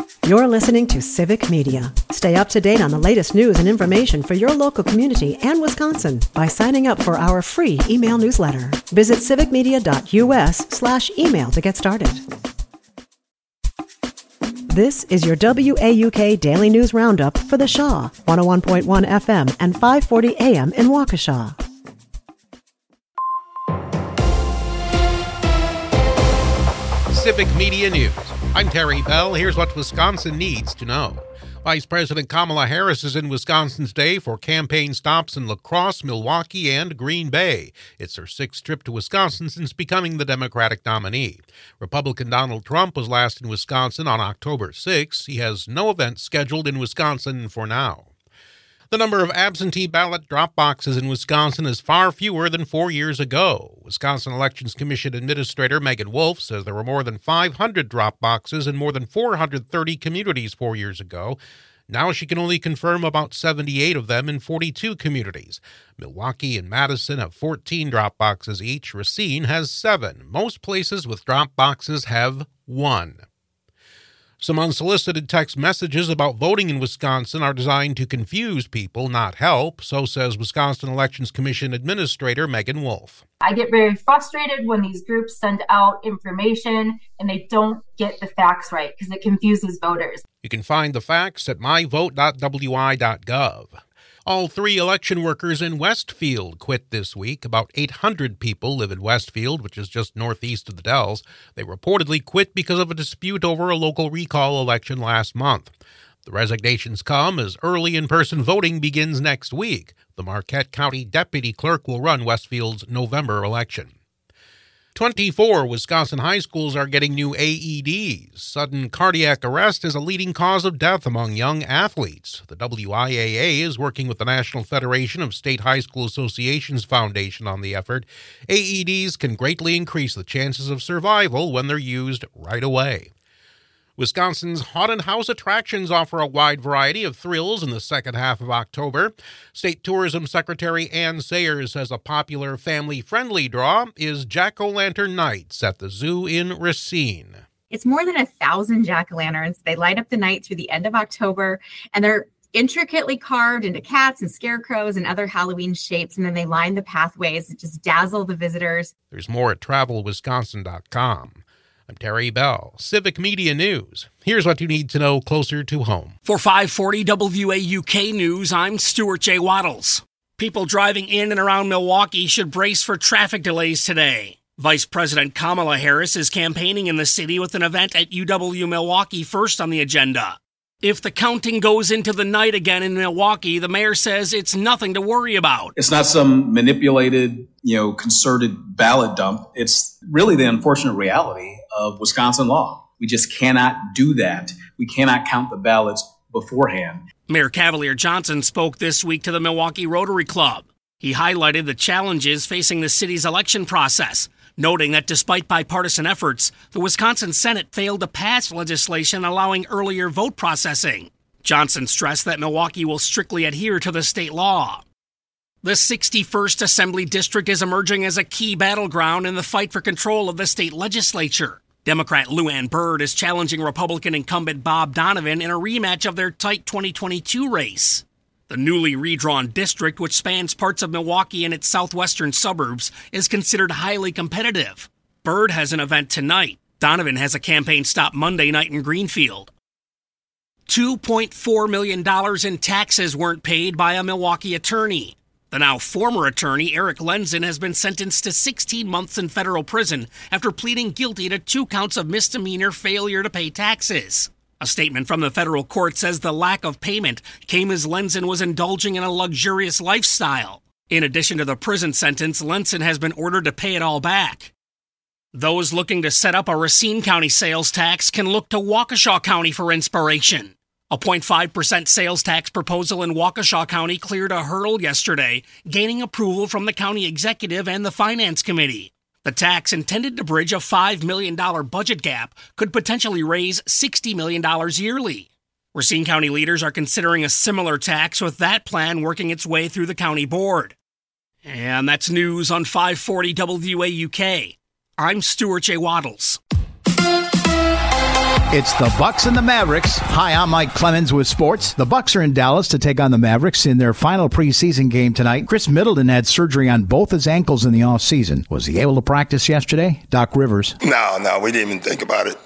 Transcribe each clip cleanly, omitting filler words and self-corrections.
You're listening to Civic Media. Stay up to date on the latest news and information for your local community and Wisconsin by signing up for our free email newsletter. Visit civicmedia.us/email to get started. This is your WAUK Daily News Roundup for the Shaw, 101.1 FM and 540 AM in Waukesha. Civic Media News. I'm Terry Bell. Here's what Wisconsin needs to know. Vice President Kamala Harris is in Wisconsin today for campaign stops in La Crosse, Milwaukee, and Green Bay. It's her sixth trip to Wisconsin since becoming the Democratic nominee. Republican Donald Trump was last in Wisconsin on October 6. He has no events scheduled in Wisconsin for now. The number of absentee ballot drop boxes in Wisconsin is far fewer than 4 years ago. Wisconsin Elections Commission Administrator Megan Wolf says there were more than 500 drop boxes in more than 430 communities 4 years ago. Now she can only confirm about 78 of them in 42 communities. Milwaukee and Madison have 14 drop boxes each. Racine has 7. Most places with drop boxes have 1. Some unsolicited text messages about voting in Wisconsin are designed to confuse people, not help, so says Wisconsin Elections Commission Administrator Megan Wolf. I get very frustrated when these groups send out information and they don't get the facts right because it confuses voters. You can find the facts at myvote.wi.gov. All 3 election workers in Westfield quit this week. About 800 people live in Westfield, which is just northeast of the Dells. They reportedly quit because of a dispute over a local recall election last month. The resignations come as early in-person voting begins next week. The Marquette County Deputy Clerk will run Westfield's November election. 24 Wisconsin high schools are getting new AEDs. Sudden cardiac arrest is a leading cause of death among young athletes. The WIAA is working with the National Federation of State High School Associations Foundation on the effort. AEDs can greatly increase the chances of survival when they're used right away. Wisconsin's haunted house attractions offer a wide variety of thrills in the second half of October. State Tourism Secretary Ann Sayers says a popular family-friendly draw is Jack-O-Lantern Nights at the Zoo in Racine. It's more than 1,000 jack-o'-lanterns. They light up the night through the end of October, and they're intricately carved into cats and scarecrows and other Halloween shapes, and then they line the pathways that just dazzle the visitors. There's more at travelwisconsin.com. I'm Terry Bell, Civic Media News. Here's what you need to know closer to home. For 540 WAUK News, I'm Stuart J. Waddles. People driving in and around Milwaukee should brace for traffic delays today. Vice President Kamala Harris is campaigning in the city with an event at UW Milwaukee first on the agenda. If the counting goes into the night again in Milwaukee, the mayor says it's nothing to worry about. It's not some manipulated, concerted ballot dump. It's really the unfortunate reality of Wisconsin law. We just cannot do that. We cannot count the ballots beforehand. Mayor Cavalier Johnson spoke this week to the Milwaukee Rotary Club. He highlighted the challenges facing the city's election process, noting that despite bipartisan efforts, the Wisconsin Senate failed to pass legislation allowing earlier vote processing. Johnson stressed that Milwaukee will strictly adhere to the state law. The 61st Assembly District is emerging as a key battleground in the fight for control of the state legislature. Democrat Lou Ann Bird is challenging Republican incumbent Bob Donovan in a rematch of their tight 2022 race. The newly redrawn district, which spans parts of Milwaukee and its southwestern suburbs, is considered highly competitive. Bird has an event tonight. Donovan has a campaign stop Monday night in Greenfield. $2.4 million in taxes weren't paid by a Milwaukee attorney. The now former attorney, Eric Lenzen, has been sentenced to 16 months in federal prison after pleading guilty to 2 counts of misdemeanor failure to pay taxes. A statement from the federal court says the lack of payment came as Lenzen was indulging in a luxurious lifestyle. In addition to the prison sentence, Lenzen has been ordered to pay it all back. Those looking to set up a Racine County sales tax can look to Waukesha County for inspiration. A 0.5% sales tax proposal in Waukesha County cleared a hurdle yesterday, gaining approval from the county executive and the finance committee. The tax, intended to bridge a $5 million budget gap, could potentially raise $60 million yearly. Racine County leaders are considering a similar tax, with that plan working its way through the county board. And that's news on 540 WAUK. I'm Stuart J. Waddles. It's the Bucks and the Mavericks. Hi, I'm Mike Clemens with sports. The Bucks are in Dallas to take on the Mavericks in their final preseason game tonight. Chris Middleton had surgery on both his ankles in the offseason. Was he able to practice yesterday? Doc Rivers. No, we didn't even think about it.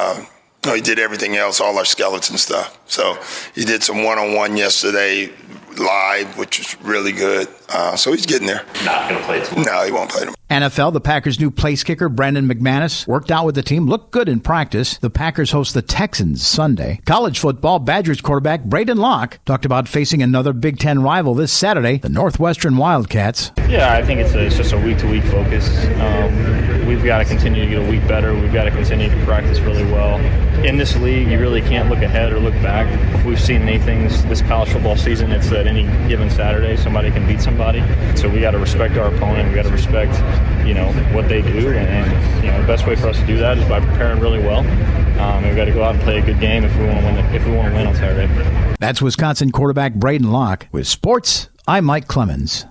He did everything else, all our skeleton stuff. So he did some one-on-one yesterday live, which was really good. So he's getting there. Not going to play tomorrow. No, he won't play tomorrow. NFL, the Packers' new place kicker, Brandon McManus, worked out with the team, looked good in practice. The Packers host the Texans Sunday. College football, Badgers quarterback Braden Locke talked about facing another Big Ten rival this Saturday, the Northwestern Wildcats. Yeah, I think it's just a week-to-week focus. We've got to continue to get a week better. We've got to continue to practice really well. In this league, you really can't look ahead or look back. If we've seen anything this college football season, it's that any given Saturday, somebody can beat somebody. So we got to respect our opponent. We got to respect, what they do. And the best way for us to do that is by preparing really well. We've got to go out and play a good game if we want to win. If we want to win on Saturday. That's Wisconsin quarterback Braden Locke. With sports, I'm Mike Clemens.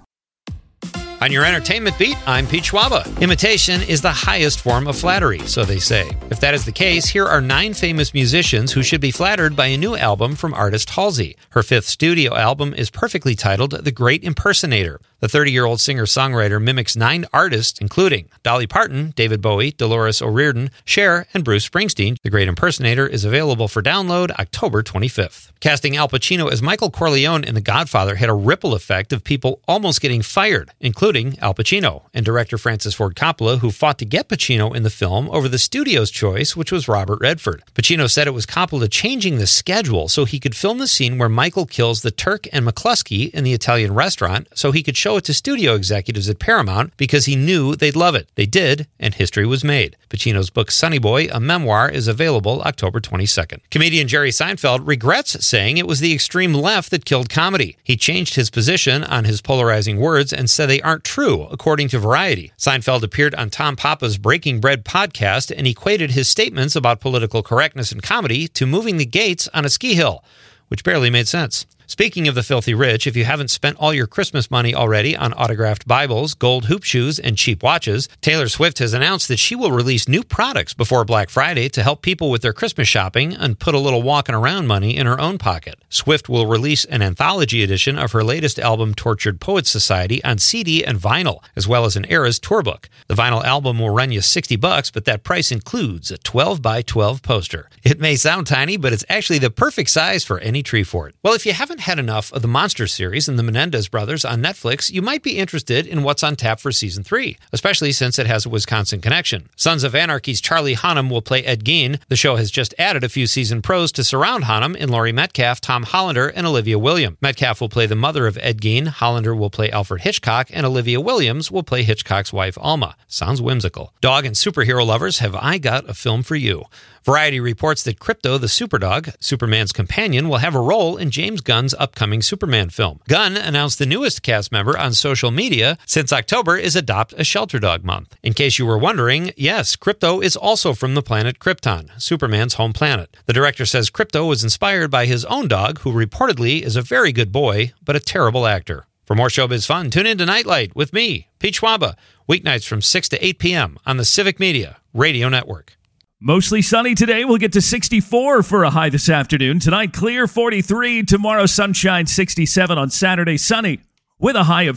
On your entertainment beat, I'm Pete Schwaba. Imitation is the highest form of flattery, so they say. If that is the case, here are 9 famous musicians who should be flattered by a new album from artist Halsey. Her 5th studio album is perfectly titled The Great Impersonator. The 30-year-old singer-songwriter mimics 9 artists, including Dolly Parton, David Bowie, Dolores O'Riordan, Cher, and Bruce Springsteen. The Great Impersonator is available for download October 25th. Casting Al Pacino as Michael Corleone in The Godfather had a ripple effect of people almost getting fired, including Al Pacino and director Francis Ford Coppola, who fought to get Pacino in the film over the studio's choice, which was Robert Redford. Pacino said it was Coppola changing the schedule so he could film the scene where Michael kills the Turk and McCluskey in the Italian restaurant so he could show it to studio executives at Paramount because he knew they'd love it. They did, and history was made. Pacino's book Sonny Boy, a memoir, is available October 22nd. Comedian Jerry Seinfeld regrets saying it was the extreme left that killed comedy. He changed his position on his polarizing words and said they aren't true, according to Variety. Seinfeld appeared on Tom Papa's Breaking Bread podcast and equated his statements about political correctness in comedy to moving the gates on a ski hill, which barely made sense. Speaking of the filthy rich, if you haven't spent all your Christmas money already on autographed Bibles, gold hoop shoes, and cheap watches, Taylor Swift has announced that she will release new products before Black Friday to help people with their Christmas shopping and put a little walking around money in her own pocket. Swift will release an anthology edition of her latest album, Tortured Poets Society, on CD and vinyl, as well as an Eras tour book. The vinyl album will run you $60, but that price includes a 12x12 poster. It may sound tiny, but it's actually the perfect size for any tree fort. Well, if you haven't had enough of the Monster series and the Menendez brothers on Netflix, you might be interested in what's on tap for season 3, especially since it has a Wisconsin connection. Sons of Anarchy's Charlie Hunnam will play Ed Gein. The show has just added a few season pros to surround Hunnam in Laurie Metcalf, Tom Hollander, and Olivia Williams. Metcalf will play the mother of Ed Gein, Hollander will play Alfred Hitchcock, and Olivia Williams will play Hitchcock's wife Alma. Sounds whimsical. Dog and superhero lovers, have I got a film for you. Variety reports that Krypto the Superdog, Superman's companion, will have a role in James Gunn's upcoming Superman film. Gunn announced the newest cast member on social media since October is Adopt a Shelter Dog Month. In case you were wondering, yes, Krypto is also from the planet Krypton, Superman's home planet. The director says Krypto was inspired by his own dog, who reportedly is a very good boy, but a terrible actor. For more showbiz fun, tune in to Nightlight with me, Pete Schwaba, weeknights from 6 to 8 p.m. on the Civic Media Radio Network. Mostly sunny today. We'll get to 64 for a high this afternoon. Tonight, clear, 43. Tomorrow, sunshine, 67. On Saturday, sunny with a high of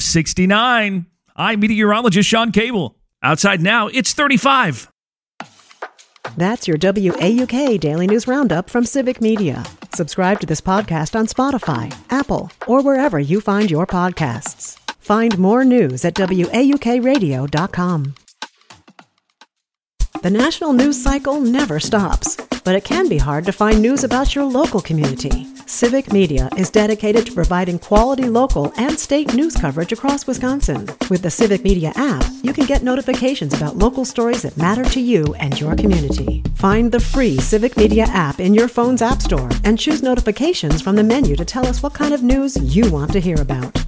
69. I'm meteorologist Sean Cable. Outside now, it's 35. That's your WAUK Daily News Roundup from Civic Media. Subscribe to this podcast on Spotify, Apple, or wherever you find your podcasts. Find more news at WAUKradio.com. The national news cycle never stops, but it can be hard to find news about your local community. Civic Media is dedicated to providing quality local and state news coverage across Wisconsin. With the Civic Media app, you can get notifications about local stories that matter to you and your community. Find the free Civic Media app in your phone's app store and choose notifications from the menu to tell us what kind of news you want to hear about.